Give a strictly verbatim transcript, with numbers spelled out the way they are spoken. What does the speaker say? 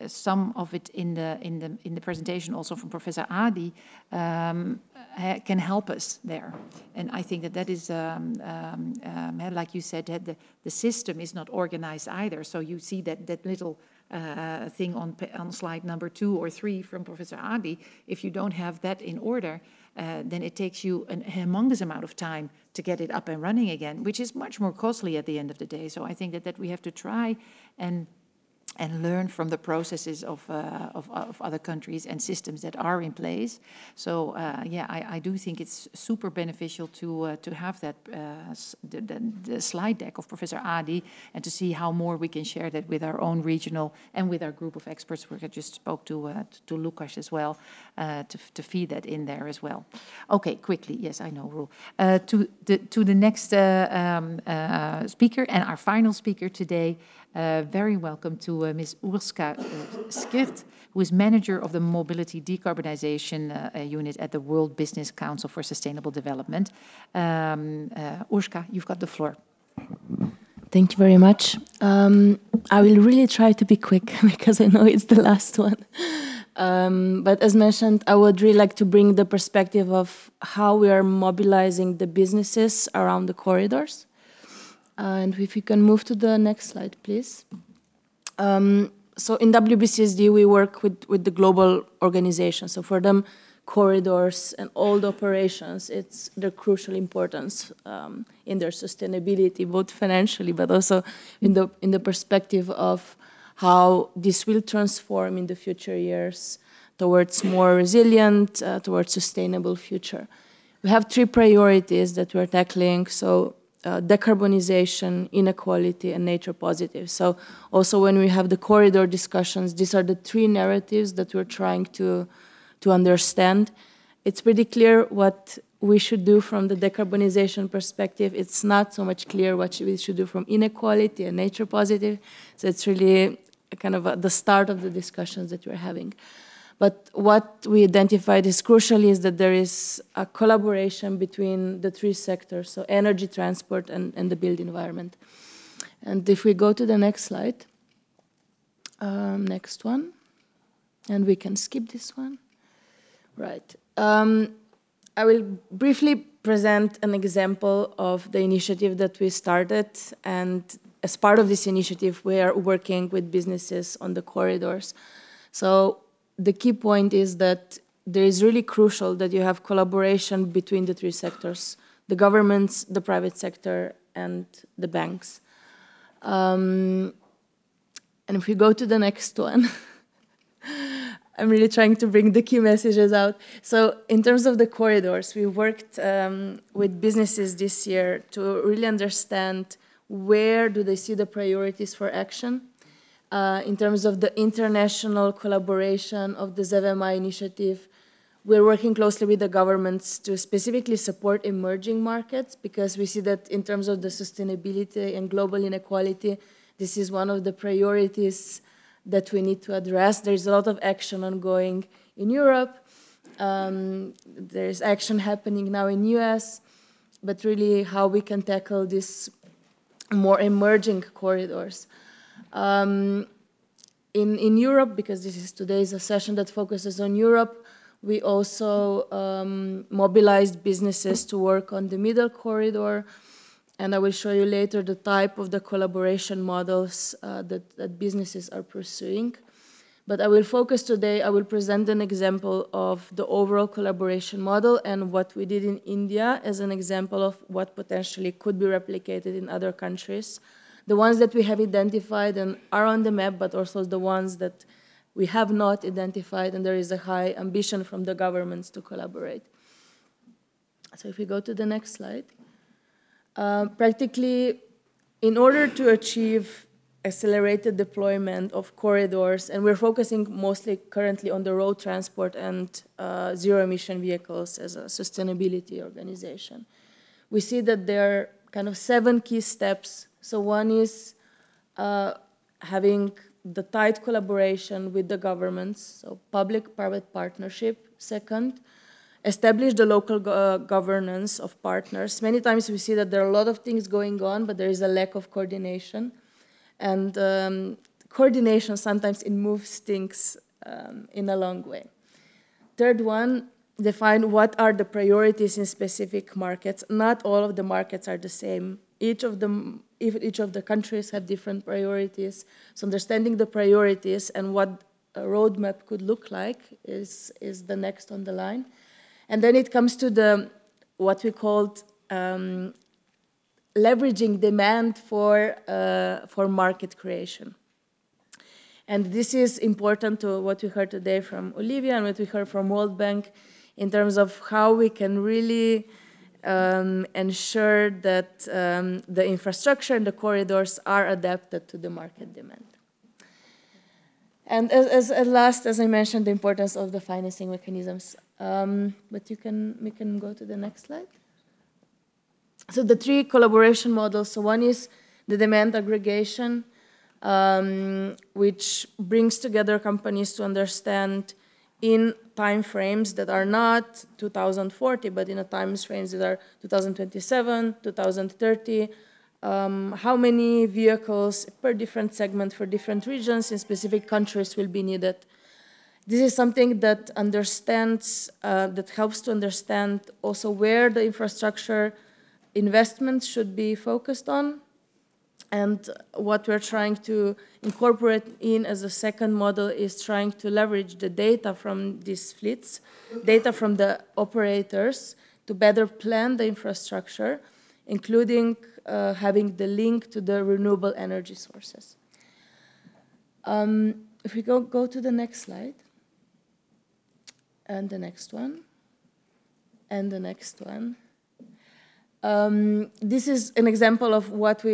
some of it in the in the in the presentation also from Professor Adi um, ha can help us there. And I think that that is, um, um, um, like you said, that the, the system is not organized either. So you see that that little uh, thing on on slide number two or three from Professor Adi. If you don't have that in order, uh, then it takes you a humongous amount of time to get it up and running again, which is much more costly at the end of the day. So I think that that we have to try and and learn from the processes of, uh, of, of other countries and systems that are in place. So uh, yeah, I, I do think it's super beneficial to uh, to have that uh, the, the, the slide deck of Professor Adi, and to see how more we can share that with our own regional and with our group of experts. Where I just spoke to uh, to Lukas as well, uh, to to feed that in there as well. Okay, quickly. Yes, I know, Roel. Uh, to the to the next uh, um, uh, speaker, and our final speaker today. Uh, very welcome to uh, Miz Urska uh, Skirt, who is manager of the Mobility Decarbonization uh, Unit at the World Business Council for Sustainable Development. Um, uh, Urska, you've got the floor. Thank you very much. Um, I will really try to be quick because I know it's the last one. Um, but as mentioned, I would really like to bring the perspective of how we are mobilizing the businesses around the corridors. And if you can move to the next slide, please. Um, so in W B C S D, we work with, with the global organization. So for them, corridors and all the operations, it's their crucial importance um, in their sustainability, both financially, but also in the, in the perspective of how this will transform in the future years towards more resilient, uh, towards sustainable future. We have three priorities that we're tackling. So Uh, decarbonization, inequality, and nature positive. So also when we have the corridor discussions, these are the three narratives that we're trying to, to understand. It's pretty clear what we should do from the decarbonization perspective. It's not so much clear what we should do from inequality and nature positive. So it's really kind of a, the start of the discussions that we're having. But what we identified is crucial is that there is a collaboration between the three sectors, so energy, transport, and, and the built environment. And if we go to the next slide, um, next one, and we can skip this one. Right. Um, I will briefly present an example of the initiative that we started, and as part of this initiative, we are working with businesses on the corridors. So the key point is that there is really crucial that you have collaboration between the three sectors, the governments, the private sector, and the banks. Um, and if we go to the next one, I'm really trying to bring the key messages out. So in terms of the corridors, we worked um, with businesses this year to really understand where do they see the priorities for action. Uh, in terms of the international collaboration of the Z V M I initiative, we're working closely with the governments to specifically support emerging markets, because we see that in terms of the sustainability and global inequality, this is one of the priorities that we need to address. There's a lot of action ongoing in Europe. Um, there's action happening now in U S, but really how we can tackle these more emerging corridors. Um, in, in Europe, because this is today's a session that focuses on Europe, we also um, mobilized businesses to work on the middle corridor, and I will show you later the type of the collaboration models uh, that, that businesses are pursuing. But I will focus today, I will present an example of the overall collaboration model and what we did in India as an example of what potentially could be replicated in other countries. The ones that we have identified and are on the map, but also the ones that we have not identified, and there is a high ambition from the governments to collaborate. So if we go to the next slide. Uh, practically, in order to achieve accelerated deployment of corridors, and we're focusing mostly currently on the road transport and uh, zero-emission vehicles as a sustainability organization. We see that there are kind of seven key steps. So one is uh, having the tight collaboration with the governments, so public-private partnership. Second, establish the local go uh, governance of partners. Many times we see that there are a lot of things going on, but there is a lack of coordination. And um, coordination sometimes it moves things um, in a long way. Third one, define what are the priorities in specific markets. Not all of the markets are the same. Each of them, if each of the countries have different priorities. So understanding the priorities and what a roadmap could look like is, is the next on the line. And then it comes to the, what we called um, leveraging demand for, uh, for market creation. And this is important to what we heard today from Olivia and what we heard from World Bank in terms of how we can really um, ensure that um, the infrastructure and the corridors are adapted to the market demand. And as, as, as last, as I mentioned, the importance of the financing mechanisms. Um, but you can, we can go to the next slide. So the three collaboration models. So one is the demand aggregation, um, which brings together companies to understand in time frames that are not two thousand forty, but in a time frames that are two thousand twenty-seven, two thousand thirty, um, how many vehicles per different segment for different regions in specific countries will be needed. This is something that understands, uh, that helps to understand also where the infrastructure investments should be focused on. And what we're trying to incorporate in as a second model is trying to leverage the data from these fleets, data from the operators, to better plan the infrastructure, including uh, having the link to the renewable energy sources. Um, if we go, go to the next slide, and the next one, and the next one. Um, this is an example of what we